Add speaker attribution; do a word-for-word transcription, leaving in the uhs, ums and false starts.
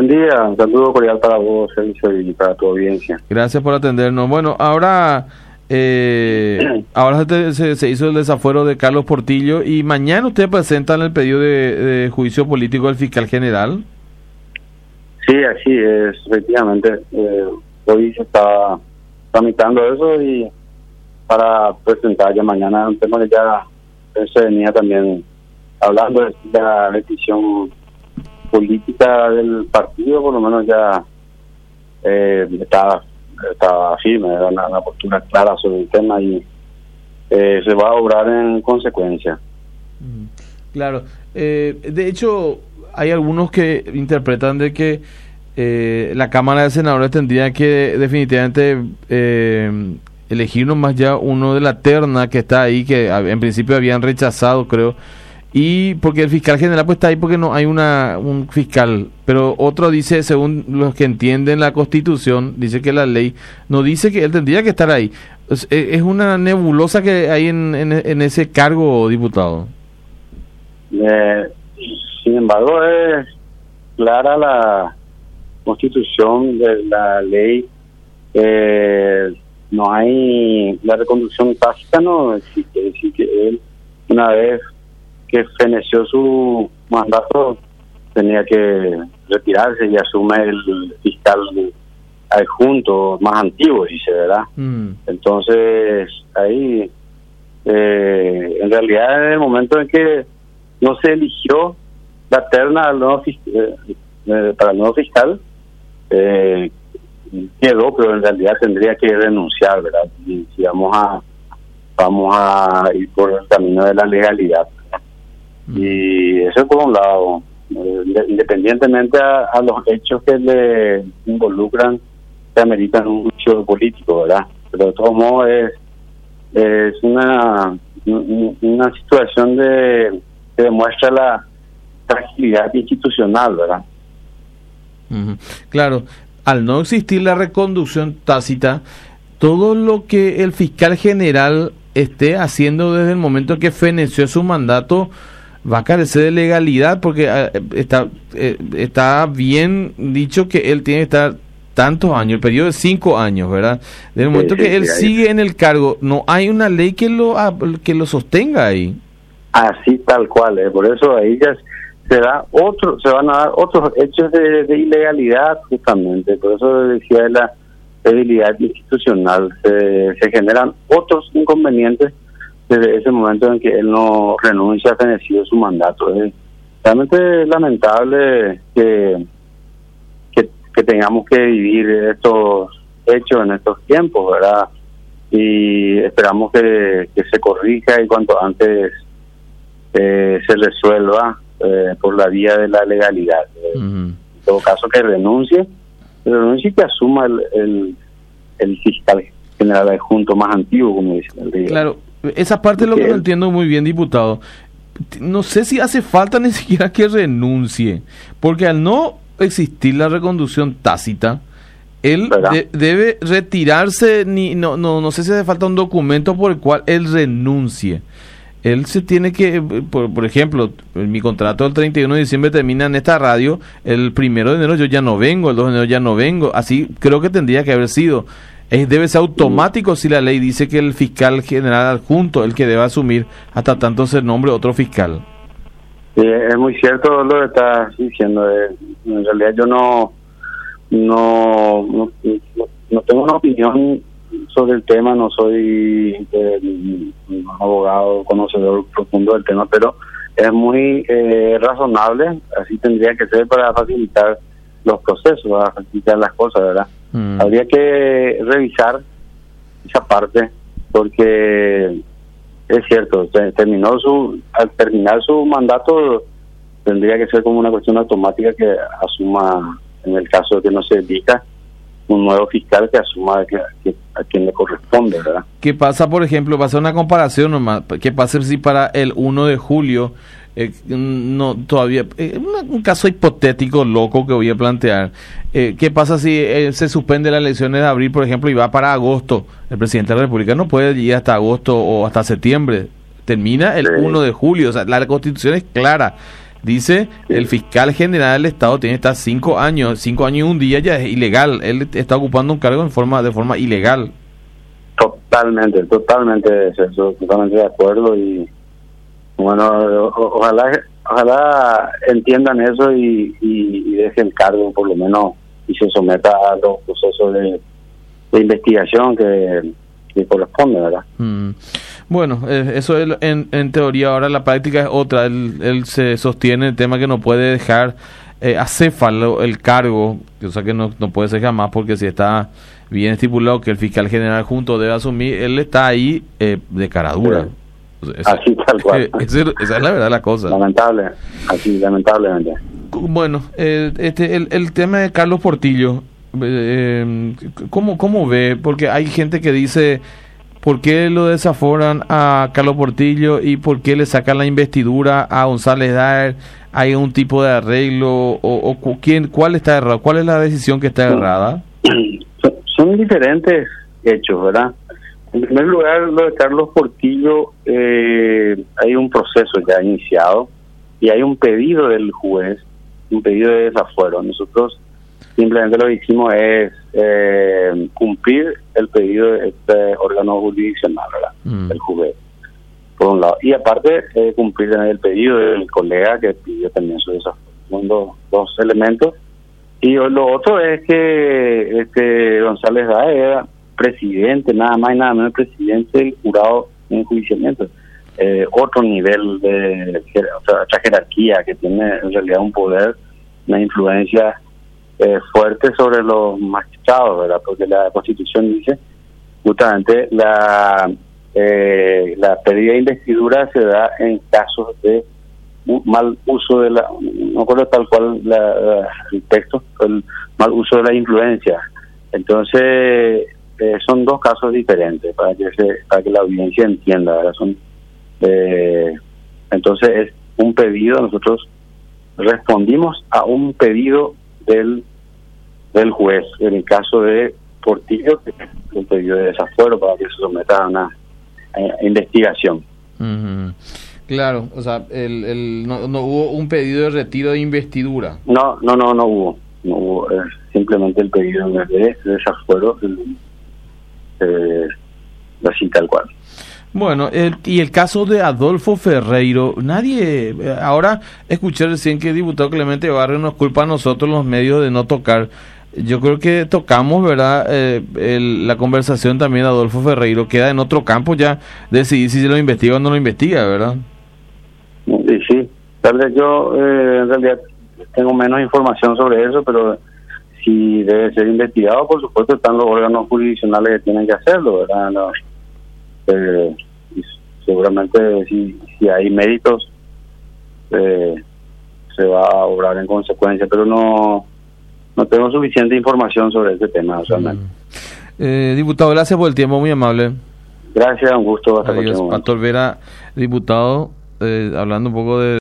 Speaker 1: Buen día, un saludo cordial para vos, Sergio, y para tu audiencia.
Speaker 2: Gracias por atendernos. Bueno, ahora eh, ahora se, se, se hizo el desafuero de Carlos Portillo y mañana usted presenta el pedido de, de juicio político del fiscal general.
Speaker 1: Sí, así es, efectivamente. Eh, hoy se está tramitando eso y para presentar ya mañana un tema que ya se venía también hablando de la decisión política del partido, por lo menos ya eh, estaba, estaba firme, era una, una postura clara sobre el tema y eh, se va a obrar en consecuencia.
Speaker 2: Claro, eh, de hecho hay algunos que interpretan de que eh, la Cámara de Senadores tendría que definitivamente eh, elegir nomás ya uno de la terna que está ahí, que en principio habían rechazado, creo, y porque el fiscal general pues está ahí porque no hay una un fiscal, pero otro dice, según los que entienden la Constitución, dice que la ley no dice que él tendría que estar ahí. Es, es una nebulosa que hay en, en, en ese cargo, diputado.
Speaker 1: Eh, sin embargo, es clara la Constitución de la ley. Eh, no hay la reconducción tácita, no existe. Es decir, que él, una vez que feneció su mandato, tenía que retirarse y asume el fiscal adjunto más antiguo, dice, ¿verdad? Mm. Entonces, ahí, eh, en realidad, en el momento en que no se eligió la terna al nuevo fiscal, eh, para el nuevo fiscal, eh, quedó, pero en realidad tendría que renunciar, ¿verdad? Y si vamos a, vamos a ir por el camino de la legalidad. Y eso es por un lado, eh, independientemente a, a los hechos que le involucran, que ameritan un juicio político, ¿verdad? Pero de todos modos es, es una, una situación de que demuestra la fragilidad institucional, ¿verdad?
Speaker 2: Uh-huh. Claro, al no existir la reconducción tácita, todo lo que el fiscal general esté haciendo desde el momento que feneció su mandato va a carecer de legalidad, porque eh, está eh, está bien dicho que él tiene que estar tantos años, el periodo de cinco años, ¿verdad? Desde el momento sí, que sí, él sí, sigue en el cargo, no hay una ley que lo que lo sostenga ahí.
Speaker 1: Así tal cual, ¿eh? Por eso ahí ya se da otro, se van a dar otros hechos de, de ilegalidad, justamente. Por eso decía de la debilidad institucional, se, se generan otros inconvenientes desde ese momento en que él no renuncia a fenecido su mandato. Es realmente lamentable que, que que tengamos que vivir estos hechos en estos tiempos, ¿verdad? Y esperamos que, que se corrija y cuanto antes eh, se resuelva eh, por la vía de la legalidad. Uh-huh. En todo caso, que renuncie, que renuncie y que asuma el, el, el fiscal general adjunto más antiguo, como dice el día.
Speaker 2: Claro. Esa parte es lo que no entiendo muy bien, diputado. No sé si hace falta ni siquiera que renuncie, porque al no existir la reconducción tácita, él de, debe retirarse, ni no no no sé si hace falta un documento por el cual él renuncie. Él se tiene que, por, por ejemplo, mi contrato del treinta y uno de diciembre termina en esta radio, el primero de enero yo ya no vengo, el dos de enero ya no vengo, así creo que tendría que haber sido. Es, debe ser automático si la ley dice que el fiscal general adjunto el que debe asumir hasta tanto se nombre otro fiscal.
Speaker 1: Sí, es muy cierto lo que estás diciendo. En realidad yo no no, no no tengo una opinión sobre el tema, no soy eh, un abogado conocedor profundo del tema, pero es muy eh, razonable, así tendría que ser para facilitar los procesos, para facilitar las cosas, ¿verdad? Mm. Habría que revisar esa parte, porque es cierto, terminó su al terminar su mandato tendría que ser como una cuestión automática que asuma, en el caso de que no se elija un nuevo fiscal, que asuma que, que a quien le corresponde, ¿verdad?
Speaker 2: ¿Qué pasa, por ejemplo, va a ser una comparación nomás, qué pasa si para el uno de julio Eh, no todavía eh, un, un caso hipotético loco que voy a plantear, eh, qué pasa si eh, se suspende las elecciones de abril, por ejemplo, y va para agosto? El presidente de la República no puede ir hasta agosto o hasta septiembre, termina el sí. uno de julio, o sea, la Constitución es clara, Dice, sí. El fiscal general del Estado tiene hasta cinco años, cinco años y un día ya es ilegal. Él está ocupando un cargo en forma de forma ilegal.
Speaker 1: Totalmente, totalmente, eso, totalmente de acuerdo. Y bueno, o, ojalá ojalá entiendan eso y, y, y dejen el cargo por lo menos y se someta a los procesos de, de investigación que, que corresponde, ¿verdad?
Speaker 2: Mm. Bueno, eh, eso es en, en teoría. Ahora la práctica es otra. Él, él se sostiene el tema que no puede dejar eh, acéfalo el cargo, o sea que no, no puede ser jamás, porque si está bien estipulado que el fiscal general junto debe asumir, él está ahí eh, de cara dura.
Speaker 1: Sí. O sea, así tal cual.
Speaker 2: Esa, esa es la verdad la cosa.
Speaker 1: Lamentable, así lamentablemente.
Speaker 2: Bueno, eh, este el, el tema de Carlos Portillo, eh, ¿cómo, ¿cómo ve? Porque hay gente que dice, ¿por qué lo desaforan a Carlos Portillo y por qué le sacan la investidura a González Daer? ¿Hay un tipo de arreglo o, o quién, cuál está errado? ¿Cuál es la decisión que está errada?
Speaker 1: Son, son diferentes hechos, ¿verdad? En primer lugar, lo de Carlos Portillo, eh, hay un proceso ya iniciado y hay un pedido del juez, un pedido de desafuero. Nosotros simplemente lo que hicimos es eh, cumplir el pedido de este órgano jurisdiccional, ¿verdad? Mm. El juez, por un lado. Y aparte, eh, cumplir el pedido del colega que pidió también su desafuero. Son dos, dos elementos. Y lo otro es que este González Daer era presidente, nada más y nada menos presidente del jurado en enjuiciamiento. Eh, otro nivel de, o sea, otra jerarquía que tiene en realidad un poder, una influencia eh, fuerte sobre los magistrados, ¿verdad? Porque la Constitución dice justamente la eh, la pérdida de investidura se da en casos de mal uso de la, no recuerdo tal cual la, la, el texto, el mal uso de la influencia. Entonces eh, son dos casos diferentes para que se, para que la audiencia entienda, ¿verdad? Son eh, entonces es un pedido, nosotros respondimos a un pedido del del juez en el caso de Portillo, que es un pedido de desafuero para que se someta a una a investigación.
Speaker 2: Uh-huh. Claro, o sea, el, el no, no hubo un pedido de retiro de investidura.
Speaker 1: No, no, no, no hubo, no hubo, eh, simplemente el pedido de desafuero, eh, así tal cual.
Speaker 2: Bueno, el, y el caso de Adolfo Ferreiro, nadie, ahora escuché recién que el diputado Clemente Barrio nos culpa a nosotros los medios de no tocar. Yo creo que tocamos, ¿verdad? Eh, el, la conversación también de Adolfo Ferreiro queda en otro campo ya, decidir si se lo investiga o no lo investiga, ¿verdad?
Speaker 1: Sí, sí. Tal vez yo eh, en realidad tengo menos información sobre eso, pero si debe ser investigado, por supuesto están los órganos jurisdiccionales que tienen que hacerlo, ¿verdad? No, eh, y seguramente si, si hay méritos eh, se va a obrar en consecuencia, pero no no tengo suficiente información sobre este tema. O sea, mm.
Speaker 2: eh, diputado, gracias por el tiempo, muy amable.
Speaker 1: Gracias, un gusto. Hasta
Speaker 2: Adiós. Pastor Vera, diputado, eh, hablando un poco de